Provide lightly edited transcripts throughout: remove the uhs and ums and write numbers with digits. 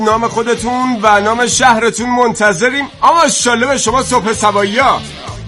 نام خودتون و نام شهرتون منتظریم. اما ماشاءالله به شما صبح صباحیا.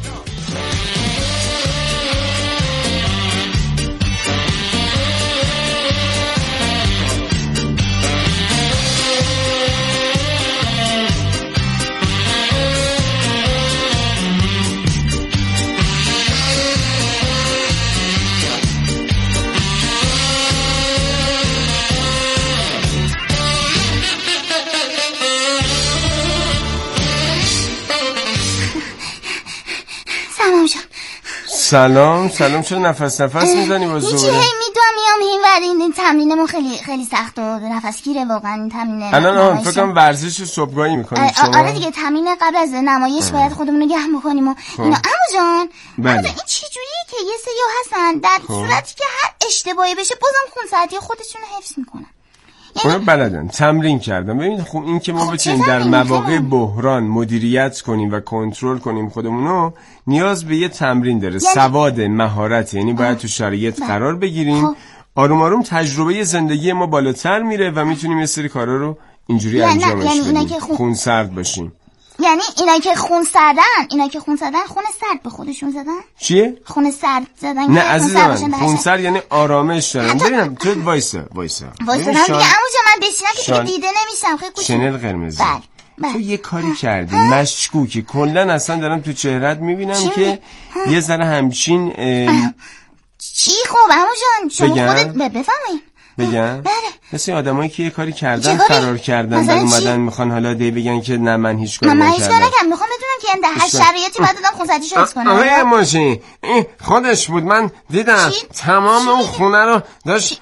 سلام چرا نفس میزنی با زوره؟ میدونم میام این تمرینمون خیلی سخت و نفس گیره واقعا این تمرین. الان فکر کنم ورزش صبحگاهی میکنید شما. آره دیگه تمرین قبل از نمایش باید خودمون رو گرم بکنیم و اینا. عمو جان این چه جوریه که یه سریو هستن در صورتی که هر اشتباهی بشه بازم خونسردی خودشون رو حفظ میکنن. اونا بلدن، تمرین کردم. ببین خب این که ما بتونیم در مواقع بحران مدیریت کنیم و کنترل کنیم خودمونو نیاز به یه تمرین داره. سواد، مهارت، یعنی باید تو شرایط قرار بگیریم. آروم آروم تجربه زندگی ما بالاتر میره و میتونیم یه سری کارا رو اینجوری انجامش بدیم. خونسرد باشیم. یعنی اینا که خون سردن خون سرد به خودشون زدن؟ چیه؟ خون سرد زدن. نه عزیزم خون سرد یعنی آرامش دارن. ببینم تو وایسا دیگه عمو جان من بشینم که دیده نمیشم. خیلی خوشم. شنل قرمزی. تو یه کاری کردی مشکوکی. کلا اصلا دارم تو چهرهت میبینم که یه ذره همچین چی. خب عمو جان شما خودت بفهمید بگم؟ مثل آدمایی که یه کاری کردن فرار کردن و اومدن میخوان حالا دی بگن که نه من هیچ کاری نکردم. میخوام بدونم که در هر شرایطی باید آدم خونسردیشو حفظ کنه. آره ماشین این خودش بود. من دیدم تمام اون خونه رو داشت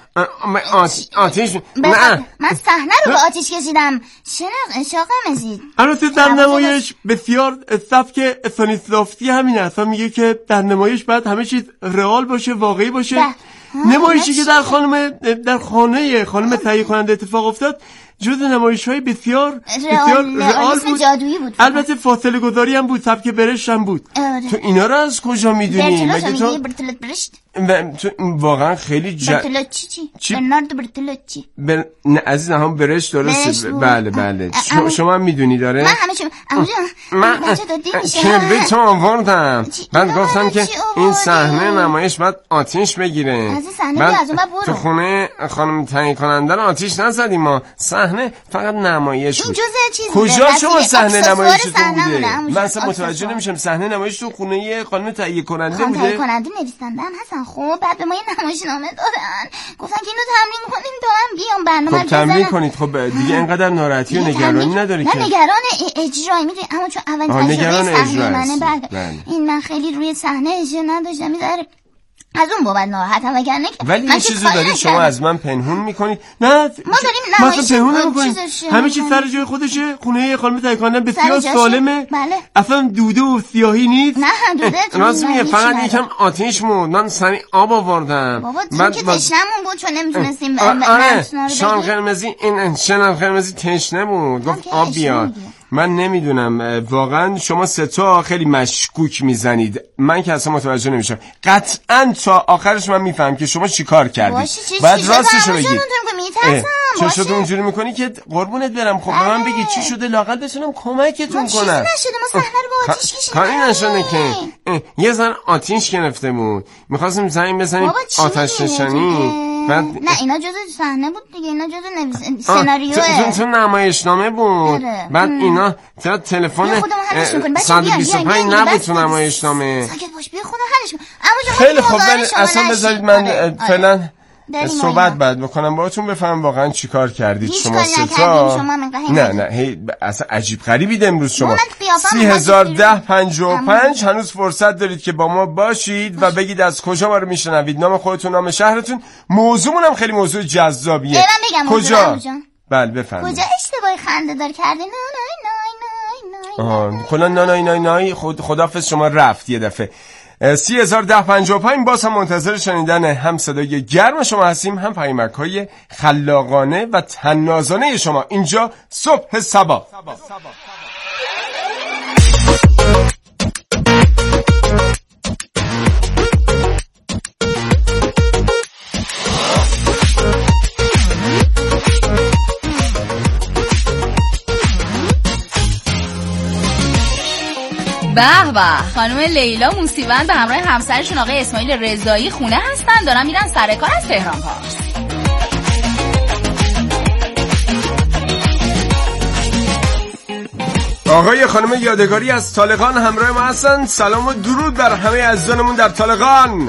آتیش. نه من صحنه رو به آتیش کشیدم. شاق مزید. البته در نمایش بسیار سبک استانیسلافسکی همین اصلا میگه که در نمایش باید همه چیز رئال باشه، واقعی باشه. نمایشی که در خانه خانم تهیه کننده اتفاق افتاد جزء نمایش‌های بسیار رئال بود. جادویی بود. البته فاصله گذاری هم بود، سبک برشت هم بود. تو اینا رو از کجا میدونی؟ مگه تو برتلوت تو واقعا خیلی برتلوت چی؟ برنارد برتلوچی. نه عزیزم هم برشت درسته. بله شما هم میدونی داره. من همه من کبریت آوردم. بعد گفتم که این صحنه نمایش باید آتیش بگیره. تو خونه خانم تهیه کننده رو آتیش نزدیم ما. صحنه فقط نمایش بود. کجا شما صحنه نمایشتون بوده؟ من اصلا متوجه نمیشم. صحنه نمایش تو خونه خانم تهیه کننده بوده. تهیه کننده نویسنده هم هستن. خب بعد به ما یه نمایشنامه دادن گفتن که اینو تمرین کنیم تا هم بیام برنامه. خب تمرین کنید. خب دیگه اینقدر ناراحتی و نگرانی نداری که. نه نگران اجرایی میدونی اما چون اول تجربه صحنه منه. این من خیلی روی صحنه اجرا نداشتم میذاره از اون بابت ناراحتم وگرنه که ولی این چیزو دارید شما از من پنهون میکنید. نه ما داریم نمایش پنهون نمیکنیم. همه چیز سر جای خودشه. خونه خانم تهیه کننده بسیار سالمه. اصلا دوده و سیاهی نیست. نه دوده راست میگه. فقط یکم آتیش مون. من سری آب آوردم. بابا که تشنمون بود چون نمیتونستیم شال قرمزی این شنل قرمزی تشنه بود گفت آب بیار. من نمیدونم واقعا شما سه تا خیلی مشکوک میزنید. من که اصلا متوجه نمیشم. قطعا تا آخرش من میفهم که شما چیکار کردید. بعد راستشو بگید. چه شد اونجوری میکنی که قربونت برم. خب به من بگید چی شده لااقل بتونم کمکتون کنم. چیزی نشده ما صحنه رو با آتیش کشیدیم. کاری نشده که یه زن آتیش گرفته بود. می‌خواستیم زنگ بزنیم آتش نشانی. نه اینا جزء صحنه بود دیگه. اینا جزء سناریوه. تو نمایشنامه بود. بعد اینا تلفن 125 نبود تو نمایشنامه. ساکت باش بیا خودم حلش کنم. خیلی خوب اصلا بذارید من فعلا صحبت بعد بکنم باهاتون بفهم واقعا چیکار کردید شما سه تا. نه اصلا عجیب غریبید امروز شما. 301055 هنوز فرصت دارید که با ما باشید و بگید از کجا ما رو میشنوید. نام خودتون، نام شهرتون. موضوعمون هم خیلی موضوع جذابیه. کجا؟ بله بفرمایید. کجا اشتباهی خنده دار کردی؟ نه کلا نای خداحافظ شما رفت یه دفعه. 301055 باز هم منتظر شنیدن هم صدای گرم شما هستیم هم پیامک‌های خلاقانه و طنازانه شما. اینجا صبح صبا. به به، خانم لیلا موسیوند به همراه همسرشون آقای اسماعیل رضایی خونه هستن، دارن میرن سر کار از تهران پارس. آقای خانم یادگاری از طالقان همراه ما هستن. سلام و درود بر همه عزیزانمون در طالقان.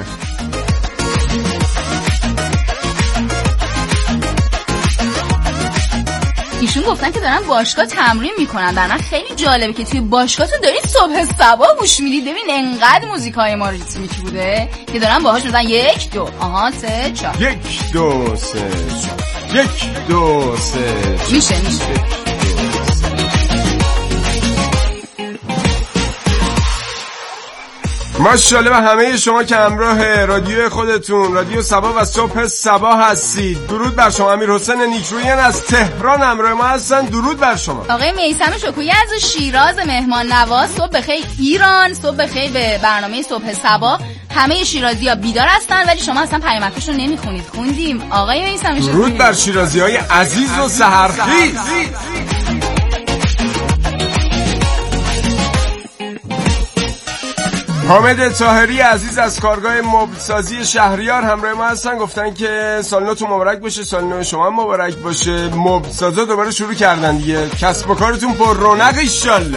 ایشون گفتن که دارن باشگاه تمرین میکنن. در من خیلی جالبه که توی باشگاهتون دارید صبح صبا گوش میدید. ببین انقدر موزیکای ما ریتمیکی بوده که دارن باهاش مثلا 1 2 آها 3 4 1 2 3 4 1 2 3 میشه ماشاءالله به همه شما که همراه رادیو خودتون رادیو صبا و صبح صبا هستید. درود بر شما. امیر حسین نیکرویان از تهران همراه ما هستن. درود بر شما. آقای میثم شکویی از شیراز مهمان نواز. صبح بخیر ایران، صبح بخیر به برنامه صبح صبا. همه شیرازی‌ها بیدار هستن ولی شما اصلا پیامکاشو نمیخونید. خوندیم آقای میثم شکویی. درود بر شیرازی‌های عزیز و سحرخیز. حامد طاهری عزیز از کارگاه مبلسازی شهریار همراه ما هستن. گفتن که سال نوتون مبارک باشه، سال نو شما مبارک باشه. مبلسازا دوباره شروع کردن دیگه، کسب و کارتون پر رونق انشالله.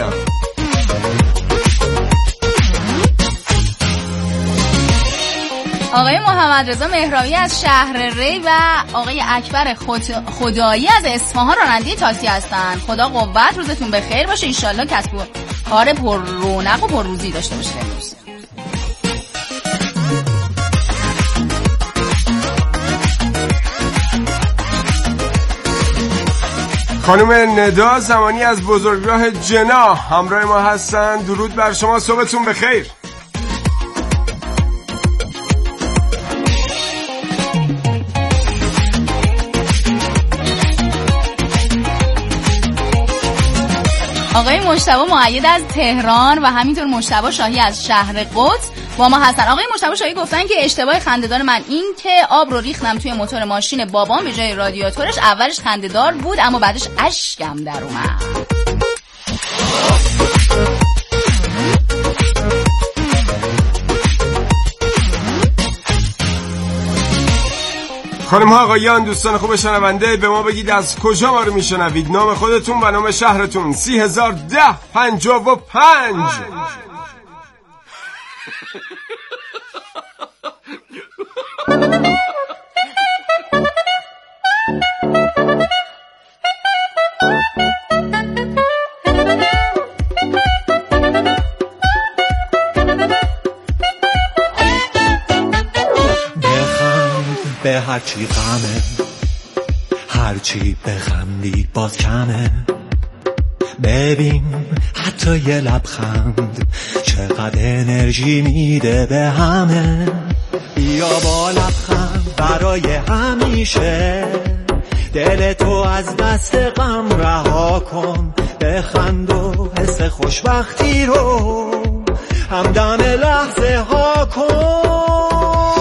آقای محمد رضا مهراوی از شهر ری و آقای اکبر خدایی از اصفهان راننده تاکسی هستن. خدا قوت، روزتون بخیر باشه، انشالله کسب و کار پر رونق و پر روزی داشته باشه. امروز خانم ندا زمانی از بزرگراه جنا همراه ما هستن. درود بر شما، صبحتون بخیر. آقای مجتبی مؤید از تهران و همینطور مجتبی شاهی از شهر قدس با ما هستن. آقای مجتبی شاهی گفتن که اشتباه خنده‌دار من این که آب رو ریختم توی موتور ماشین بابام به جای رادیاتورش. اولش خنده‌دار بود اما بعدش اشکم در اومد. خانم ها آقایان دوستان خوب شنونده، به ما بگید از کجا ما رو میشنوید، نام خودتون و نام شهرتون. 301055. به هرچی غمه، هرچی بخندی باز کمه. ببین حتی یه لبخند چقدر انرژی میده به همه. بیا با لبخند برای همیشه، دل تو از دست غم رها کن. بخند و حس خوشبختی رو همدم لحظه ها کن.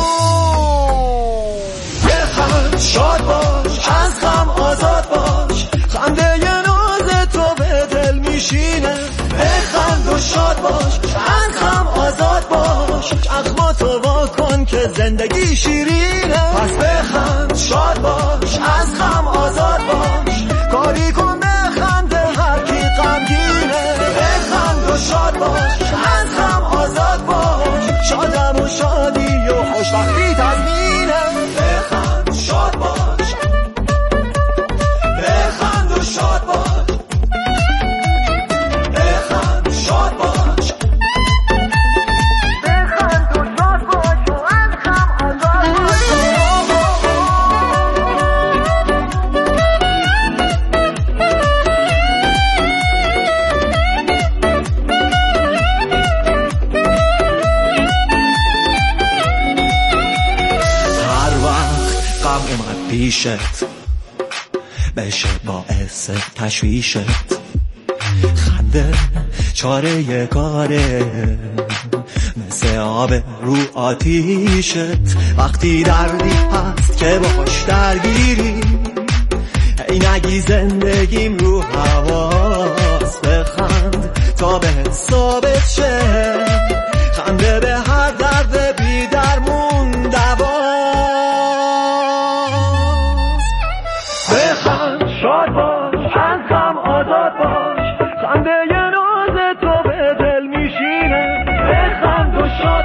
شاد باش، از غم آزاد باش، خنده ی ناز تو به دل میشینه. بخند و شاد باش، از غم آزاد باش، چشماتو وا کن که زندگی شیرینه. پس بخند شاد باش، از غم آزاد باش، کاری کن بخند هر کی غمگینه. بخند و شاد باش، از غم آزاد باش، شادم و شادی و خوشبختی تضمینه. بخند شاد باش، بخند و شاد باش، بخند شاد باش، بخند و شاد باش و از غم آزاد پیشت بشه باعث تشویشت. خنده چاره کاره مثل آب رو آتیشت. وقتی دردی هست که باش درگیری، ای نگی زندگیم رو حواس. بخند تا به ثابت شه،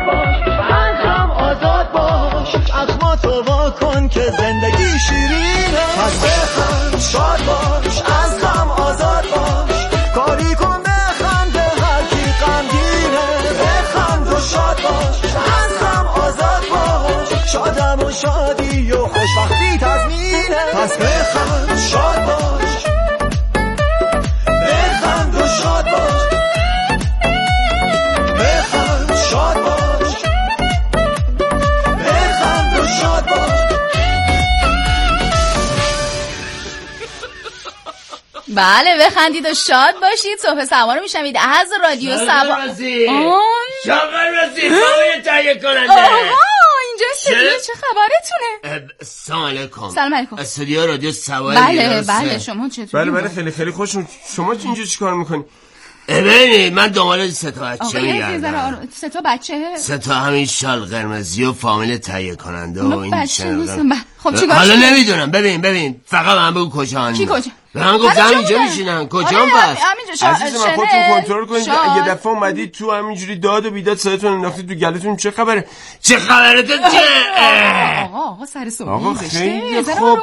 شاد باش هم آزاد باش اخماتو وا کن که زندگی شیرینه پس بخند شاد باش از غم آزاد باش کاری کن بخند هر کی غمگینه بخند و شاد باش از غم آزاد باش شادم و شادی و خوشبختی تضمینه پس بخند شاد باش بخند و شاد باش بخند شاد باش بخند و شاد باش. بله بخندید و شاد باشید. صبح سوار رو میشنوید از رادیو سوار. شاقر رسی خواهی تهیه کننده. اینجا استودیو چه خبرتونه؟ سلام علیکم. سلام علیکم. استودیو رادیو سوار. بله شما چطوری؟ بله خیلی خیلی خوشم. شما اینجا چی کار میکنی؟ ببینید من دنبال 3 تا بچه میگردم. 3 تا بچه؟ 3 تا همین شال قرمزی و فامیل تهیه کننده و این شنل. خب چیکار؟ حالا نمیدونم. ببین فقط من بگو کجا. کی کجا؟ من گفتم اینجا میشینن. کجا بس؟ عزیز من خودتون کنترل کنید. یه دفعه اومدید تو همینجوری داد و بیداد صداتون انداختید تو گلتون. چه خبره تو آقا سر صبح. آقا خیلی خوب.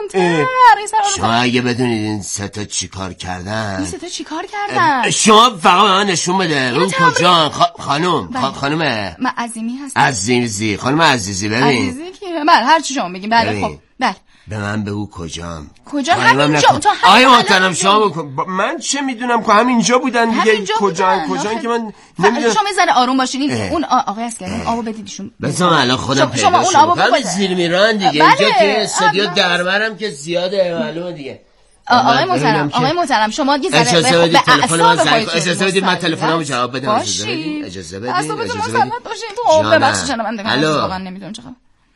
شما اگه بدونید این 3 تا چیکار کردن. این 3 تا چیکار کردن؟ شما فقط من نشون بده. اون کجا؟ خانم من عظیمی هستم. عزیزی خانم عزیزی. ببین عزیزی کیه؟ بله هر چی شما بگین. بله خب بله به من بگو کجام. کجا؟ همینجا. تو آیا محترم شما من چه میدونم که همینجا بودن دیگه. کجا که من نمیدونم. شما یه ذره آروم باشین. اون آقای اسکرین آبو بدیدشون. بذار الان خودم پیدا شما اون آبو زیر میرن دیگه. اینجا که استودیو درمرم که زیاده معلومه دیگه. آقای محترم شما یه ذره اجازه بدید اجازه بدید من تلفنمو جواب بدم. اجازه بدید مسلط باشین. تو ببخشید شنوندگان واقعا نمیدونم چه خبر.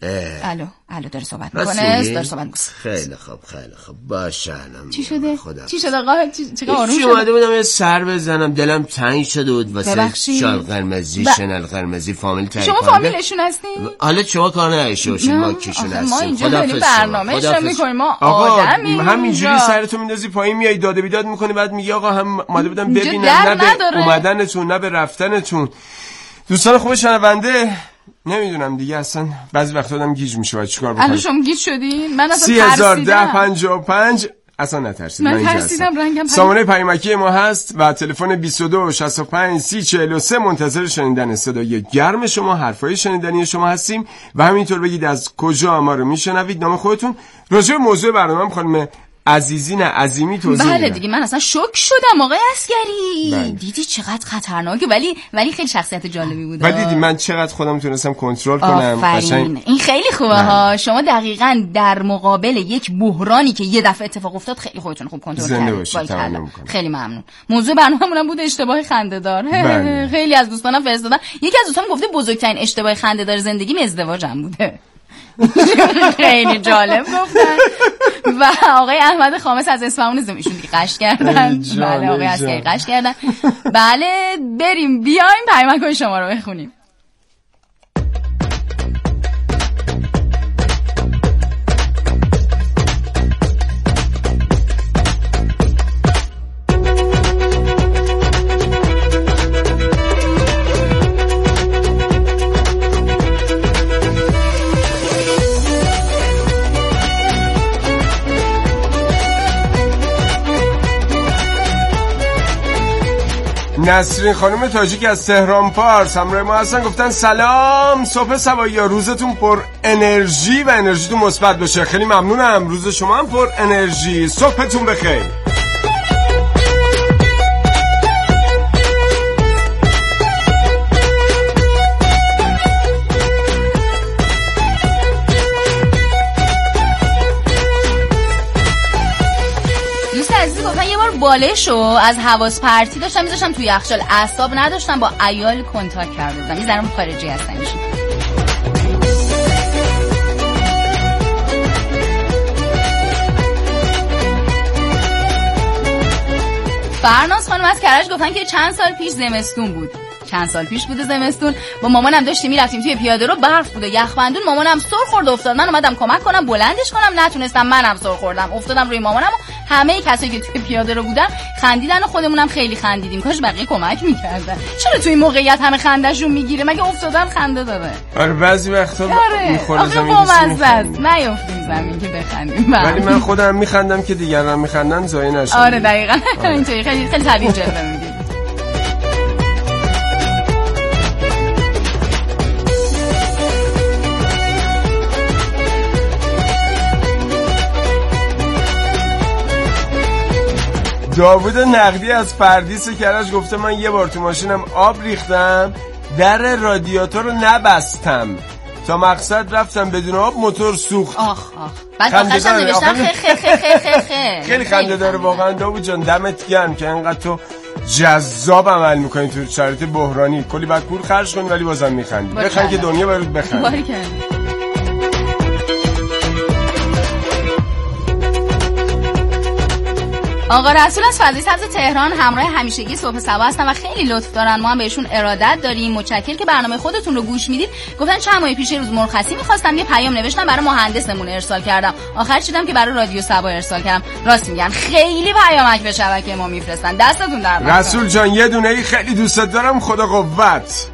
الو داره صحبت میکنه. خیلی خوب باشه. چی شده آقا؟ چیکار آروم شد؟ اومده بودم یه سر بزنم. دلم تنگ شده بود واسه شال قرمزی شنل قرمزی فامیل تهیه کننده. شما فامیلشون هستین؟ حالا شما کار نداشته باشین. ما کیشون هستیم. ما اینجا داریم برنامه‌شو میکنیم. ما آدمیم. همینجوری سرتو میندازی پایین میای داده بیداد میکنی بعد میگی آقا هم اومده بودم ببینم نه به اومدنتون نه به رفتنتون. دوستان خوب شنونده نمیدونم دیگه اصلا بعضی وقتا آدم گیج میشه. باید چیکار بکنم؟ الان شما گیج شدین؟ من اصلا 301055 اصلا نترسید. من ترسیدم رنگم. سامانه پیامکی ما هست و تلفن 22 65 30 43 منتظر شنیدن صدای گرم شما، حرفای شنیدنی شما هستیم و همینطور بگید از کجا ما رو میشنوید، نام خودتون، راجع به موضوع برنامه خانم عزیزی نه عظیمی توضیح بله دیگه. من اصلا شوک شدم آقای عسگری. دیدی چقدر خطرناکه ولی خیلی شخصیت جالبی بود. ولی دیدی من چقدر خودم تونستم کنترل کنم. این خیلی خوبه ها. شما دقیقاً در مقابل یک بحرانی که یه دفعه اتفاق افتاد خیلی خودتون خوب کنترل کردید. خیلی ممنون. موضوع برنامه‌مون بود اشتباه خنده‌دار. خیلی از دوستانم فرستادن. یکی از دوستان گفته بزرگترین اشتباه خنده‌دار زندگیم ازدواجم بوده. خیلی جالب گفتن. و آقای احمد خامس از اصفهان ایشون دیگه قشت کردن. بله آقای عسکری قشت کردن. بله بریم بیایم پیامک شما رو بخونیم. نسرین خانم تاجیک از تهران پارس همراه ما هستن. گفتن سلام، صبح سوایی ها، روزتون پر انرژی و انرژیتون مثبت باشه. خیلی ممنونم. روز شما هم پر انرژی. صبحتون بخیر. بالشو از حواس پرتی داشتم میذاشتم توی یخچال، اعصاب نداشتم، با عیال کنتاکت کرده بودم. این زنم خارجی هستن ایشون. فرناز خانم از کرج گفتن که چند سال پیش زمستون بود. چند سال پیش بوده زمستون، با مامانم داشتیم میرفتیم توی پیاده رو، برف بود و یخبندون، مامانم سر خورد افتاد. من اومدم کمک کنم بلندش کنم، نتونستم، منم سر خوردم افتادم روی مامانم و همه کسایی که توی پیاده رو بودن خندیدن و خودمونم خیلی خندیدیم. کاش بقیه کمک میکردن. چرا توی این موقعیت همه خنده‌شون میگیره؟ مگه افتادن خنده داره؟ آره بعضی وقتا میخوره زمین نیافتیم زمین که بخندیم. ولی من خودم میخندم که دیگران میخندن زای نشن. آره دقیقاً اینطوری خیلی خیلی طبیعی جلوه میگیره. داوود نقدی از پردیس کرج گفته من یه بار تو ماشینم آب ریختم، در رادیاتور رو نبستم، تا مقصد رفتم بدون آب موتور سوخت. آخ بعد آخرش هم نوشتم خیلی خنده داره واقعا. داوود جان دمت گرم که انقدر تو جذاب عمل میکنی تو شرایط بحرانی. کلی بعد پول خرج کنی ولی بازم میخندی. بخند که دنیا برات بخند. آقا رسول از فضای سبز تهران همراه همیشگی صبح صبا هستن و خیلی لطف دارن، ما هم بهشون ارادت داریم. متشکرم که برنامه خودتون رو گوش میدید. گفتن چند ماه پیش روز مرخصی می‌خواستم، یه پیام نوشتم برای مهندسمون ارسال کردم، آخر شدم که برای رادیو صبا ارسال کردم. راست میگن خیلی پیامک به شبکه ما میفرستن. دستتون در نکنه. رسول جان یه دونه ای خیلی دوستت دارم، خدا قوت.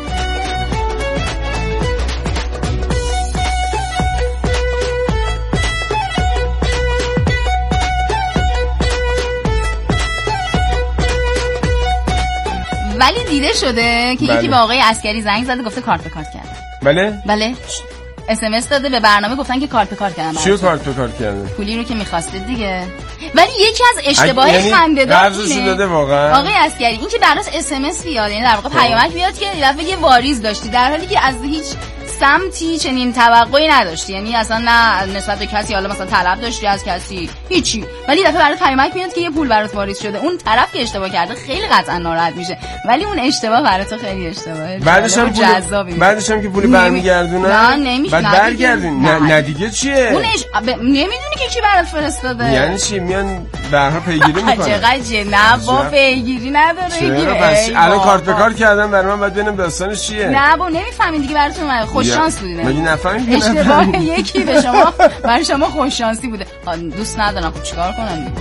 ولی دیده شده که یکی به آقای عسکری زنگ زده گفته کارت به کارت کردن. بله SMS داده به برنامه، گفتن که کارت به کارت کردن. چیو کارت به کارت کردن؟ پولی رو که می‌خواستید دیگه. ولی یکی از اشتباه خنده‌دار اینه واقعا آقای عسکری، این که براش SMS بیاد، یعنی در واقع پیامک بیاد که یه واریز داشتی، در حالی که از هیچ سمتی چنین توقعی نداشتی، یعنی اصلا نه نسبت به کسی حالا مثلا طلب داشتی از کسی هیچی، ولی دفعه برات پیامک میاد که یه پول برات واریز شده. اون طرف که اشتباه کرده خیلی قطعا ناراحت میشه، ولی اون اشتباه برات خیلی اشتباهه. بعدش هم که پول برمیگردونه. نه نمیشه. بعد برگردین. نه دیگه چیه؟ اون نمیدونی که کی برات فرستاده. یعنی چی؟ میان برها پیگیری میکنن. چقدر نه با پیگیری نداره. الان کارت به کارت کردن برای من، بعد ببینم داستانش چیه. نه با نمیفهمین دیگه، براتون خوش شانس بودین. مگه نفهمید؟ اشتباه یکی به شما برای شما خوش شانسی بوده. دوست ندارم خب چیکار کنم؟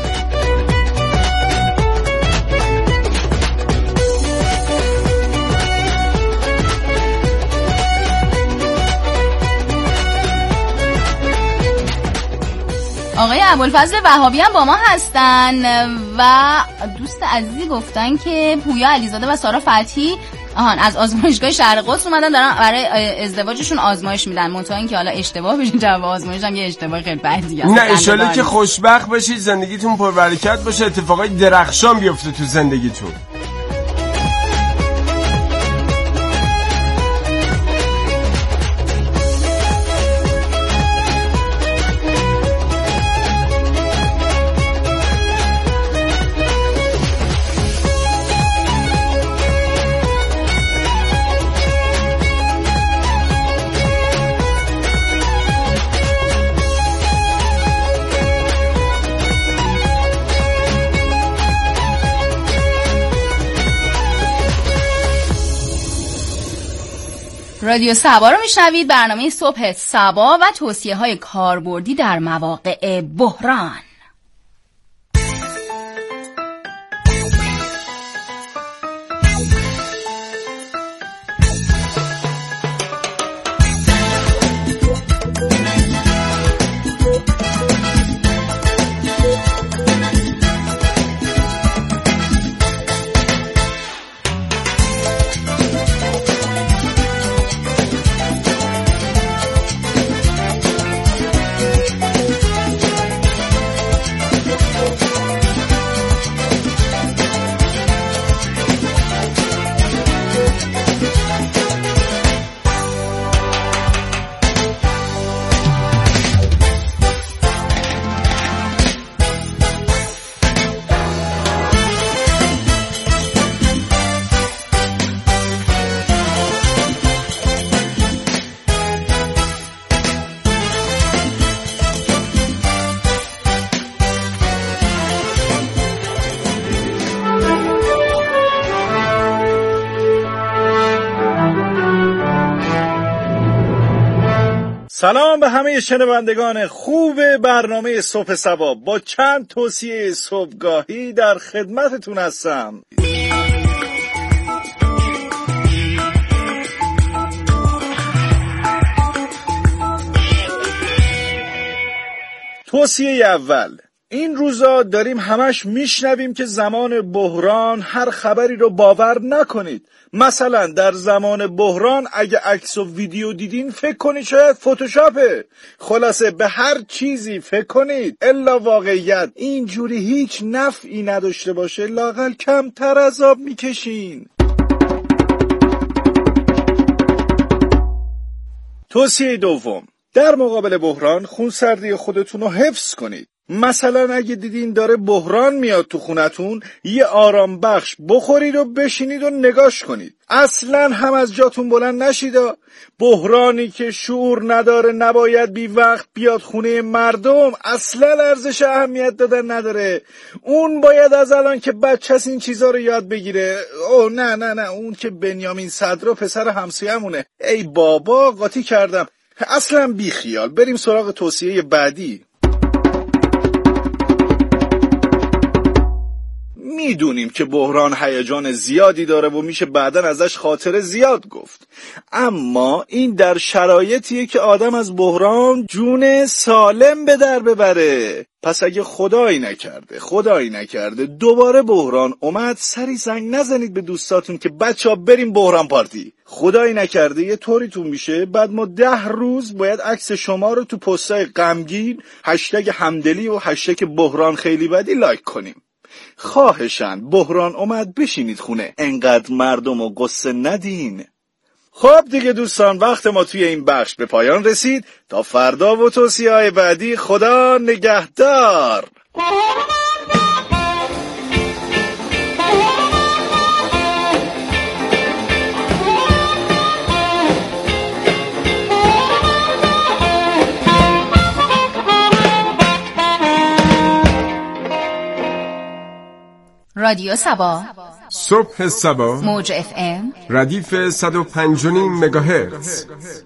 آقای ابوالفضل وهابی هم با ما هستن و دوست عزیزی گفتن که پویا علیزاده و سارا فتحی از آزمایشگاه شهر قدس اومدن، دارن برای ازدواجشون آزمایش میدن، منتها اینکه حالا اشتباه بشه جواب آزمایش هم یه اشتباه خیلی بدیه. نه ان شاءالله که خوشبخت باشید، زندگیتون پربرکت باشه، اتفاقای درخشان بیفته تو زندگیتون. رادیو صبا رو میشنوید، برنامه صبح صبا و توصیه‌های کاربردی در مواقع بحران. سلام به همه شنوندگان خوب برنامه صبح صبا. با چند توصیه صبحگاهی در خدمتتون هستم. توصیه اول: این روزا داریم همش میشنویم که زمان بحران هر خبری رو باور نکنید. مثلا در زمان بحران اگه عکس و ویدیو دیدین فکر کنید شاید فتوشاپه. خلاصه به هر چیزی فکر کنید الا واقعیت اینجوری هیچ نفعی نداشته باشه لااقل کمتر عذاب میکشین. توصیه دوم: در مقابل بحران خونسردی خودتون رو حفظ کنید. مثلا اگه دیدین داره بحران میاد تو خونتون، یه آرام بخش بخورید و بشینید و نگاش کنید. اصلا هم از جاتون بلند نشید. بحرانی که شعور نداره نباید بی وقت بیاد خونه مردم اصلا ارزش اهمیت دادن نداره. اون باید از الان که بچه این چیزا رو یاد بگیره. اوه نه اون که بنیامین صدرا پسر همسایه‌مونه. ای بابا قاطی کردم. اصلا بی خیال. بریم سراغ توصیه بعدی. میدونیم که بحران هیجان زیادی داره و میشه بعداً ازش خاطره زیاد گفت، اما این در شرایطیه که آدم از بحران جون سالم به در ببره. پس اگه خدایی نکرده دوباره بحران اومد، سری زنگ نزنید به دوستاتون که بچه‌ها بریم بحران پارتی. خدایی نکرده یه طوریتون میشه بعد ما 10 روز باید عکس شما رو تو پستای غمگین هشتگ همدلی و هشتگ بحران خیلی بدی لایک کنیم. خواهشاً بحران اومد بشینید خونه، انقدر مردم و قصه ندین. خب دیگه دوستان، وقت ما توی این بخش به پایان رسید. تا فردا و توصیه‌های بعدی، خدا نگهدار. رادیو صبا، صبح صبا، موج FM، ردیف 105.5 مگاهرتز.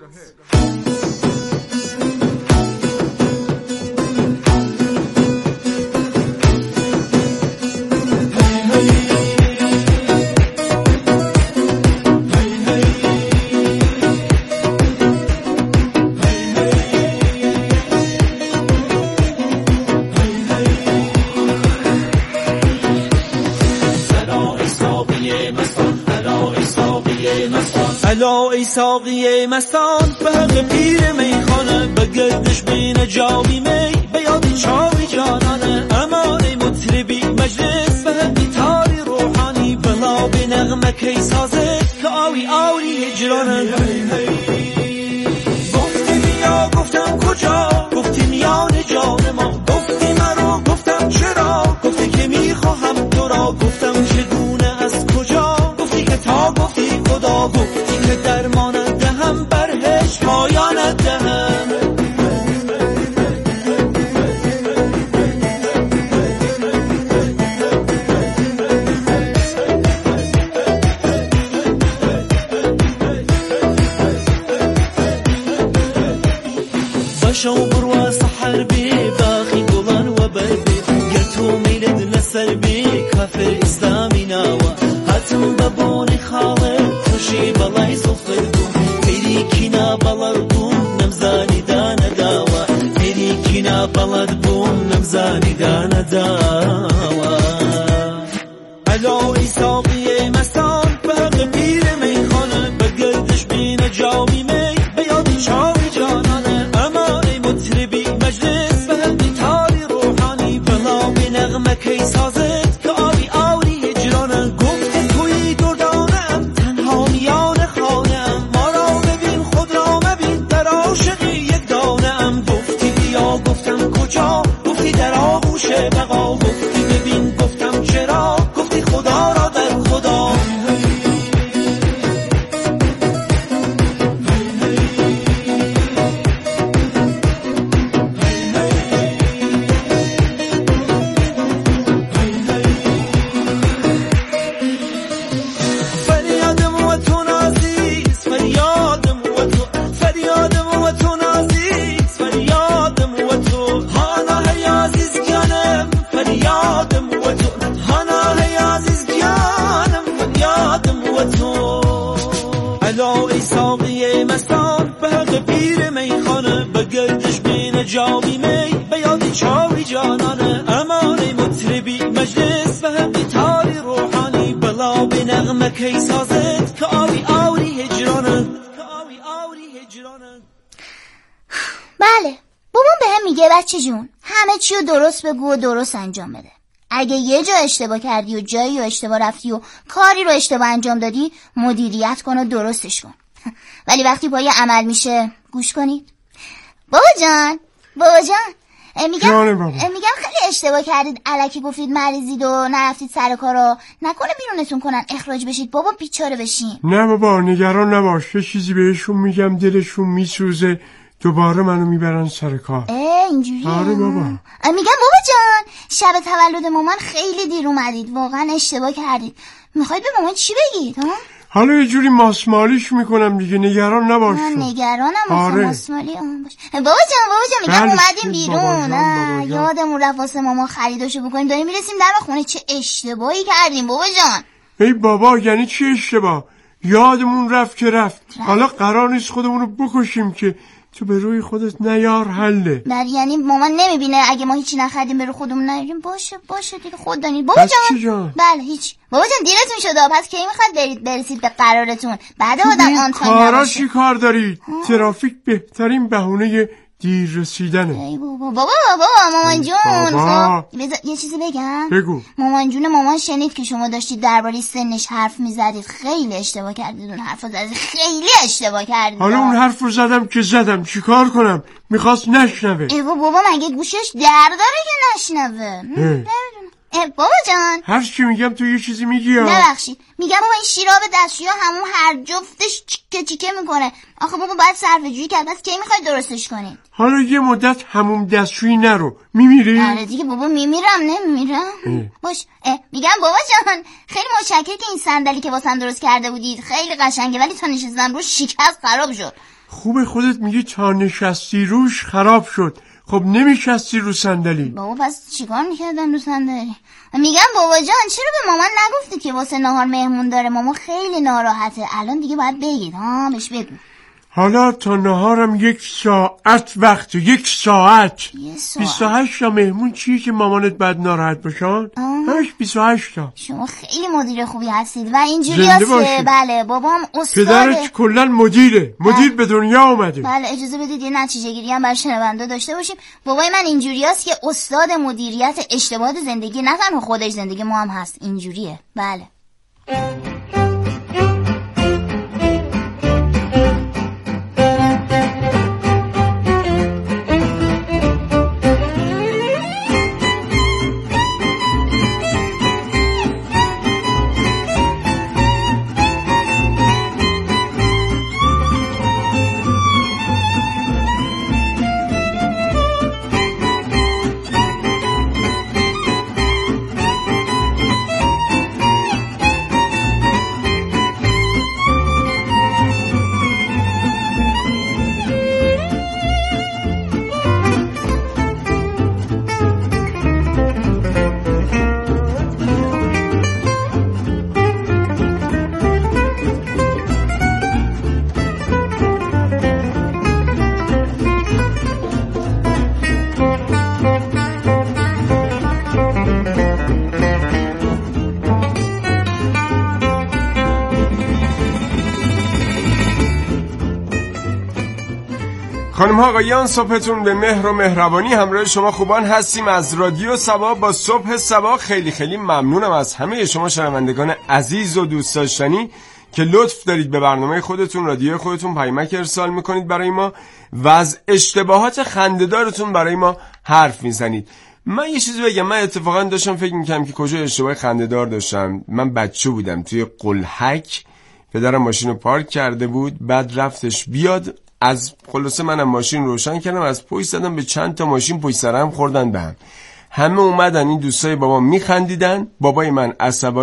الا ای ساقی مستان به حق پیر میخانه، به گردش بین جامی می به یاد چاوی جانانه. اما ای مطربی مجلس به گیتاری روحانی، بلا به نغمه کی سازه که آوی هجرانه. گفتی بیا گفتم کجا، گفتی میان جان ما، گفتی مرا گفتم چرا، گفتی که میخواهم تو را، گفتم چگونه از کجا، گفتی که تا گفتی خدا، گفتی که درمانت دهم برهش پایانت دهم. بشو برو سحر بی باقی جامی می به یاد چاوی جانانه امانه مطربی مجلس و هم گیتاری روحانی بلا به نغمه کی سازد که آوی آوری هجرانه. بله بابام به هم میگه بچه جون همه چی رو درست بگو و درست انجام بده. اگه یه جا اشتباه کردی و جایی رو اشتباه رفتی و کاری رو اشتباه انجام دادی مدیریت کن و درستش کن. ولی وقتی پای عمل میشه گوش کنید. بابا جان میگم خیلی اشتباه کردید الکی گفتید مریضید و نرفتید سر کارو نکنه بیرونتون کنن اخراج بشید بابا بیچاره بشین. نه بابا نگران نباش یه چیزی بهشون میگم دلشون میسوزه دوباره منو میبرن سر کار. اینجوریه؟ آره بابا. میگم بابا جان شب تولد مامان خیلی دیر اومدید واقعا اشتباه کردید. میخواید به مامان چی بگید ها؟ حالا یه جوری ماسمالیش میکنم دیگه نگران نباش. من نگرانم آره. ماسمالی باش. بابا جان میگم اومدیم بیرون یادمون رفت واسه ماما خریداشو بکنیم داریم میرسیم در خونه چه اشتباهی کردیم بابا جان. ای بابا یعنی چی اشتباه؟ یادمون رفت که رفت. حالا قرار نیست خودمونو بکشیم که تو به روی خودت نیار حله. یعنی مامان نمیبینه اگه ما هیچی نخریدیم به روی خودمون نیاریم باشه دیگه خود دانید بابا جان. بله هیچ بابا جان دیرتون شده پس کی میخواد برسید به قرارتون بعد آدم آن تایم کارا چی کار دارید؟ ترافیک بهترین بهونه دیر رسیدنه. ای بابا مامان جون خب یه چیزی بگم. بگو. مامان جون مامان شنید که شما داشتید درباره سنش حرف میزدید خیلی اشتباه کردید اون حرفو زدید خیلی اشتباه کردید. حالا اون حرفو زدم که زدم چیکار کنم میخواست نشنوه. ای بابا مگه گوشش در داره که نشنوه؟ بابا جان هر چی میگم تو یه چیزی میگی ها. نبخشید میگم بابا این شیراب دستشویی همون هر جفتش چیکه میکنه. آخه بابا باید صرفه‌جویی کرد بس کی میخواید درستش کنید؟ حالا یه مدت همون دستشویی نرو میمیری؟ آره دیگه بابا میمیرم نمیمیرم. باش میگم بابا جان خیلی متشکرم که این صندلی که واسم درست کرده بودید خیلی قشنگه ولی تا نشستم روش شکست خراب شد. خوبه خودت میگی تا نشستی روش خراب شد. خب نمیشستی رو صندلی. بابا پس چیکار میکردم رو صندلی؟ میگم بابا جان چرا به مامان نگفتی که واسه نهار مهمون داره؟ مامان خیلی ناراحته الان دیگه باید بگید بهش بگو. حالا تا نهارم 1 ساعت وقت 1 ساعت 28 تا مهمون چیه که مامانت بعد ناراحت باشن؟ همش 28 تا. شما خیلی مدیر خوبی هستید و اینجوری هست که بله بابام استاده. پدرت کلا مدیر به دنیا اومده. بله اجازه بدید یه نتیجه گیری هم برای شنونده داشته باشیم. بابای من اینجوری هست که استاد مدیریت اشتباهات زندگی نه تنها خودش زندگی ما هم هست اینجوریه. بله خانم ها آقایان صبحتون به مهر و مهربانی همراه شما خوبان هستیم از رادیو سبا با صبح سبا. خیلی خیلی ممنونم از همه شما شنوندگان عزیز و دوست داشتنی که لطف دارید به برنامه خودتون رادیو خودتون پیامک ارسال میکنید برای ما و از اشتباهات خنده‌دارتون برای ما حرف میزنید. من یه چیزی بگم، من اتفاقا داشتم فکر میکنم که کجا اشتباه خنده‌دار داشتم. من بچه بودم توی قلهک پدرم ماشین رو پارک کرده بود، بعد رفتش بیاد از خلاصه منم ماشین روشن کردم از پشت زدم به چند تا ماشین پشت سرم خوردن به هم. همه اومدن این دوستای بابا میخندیدن، بابای من عصبانی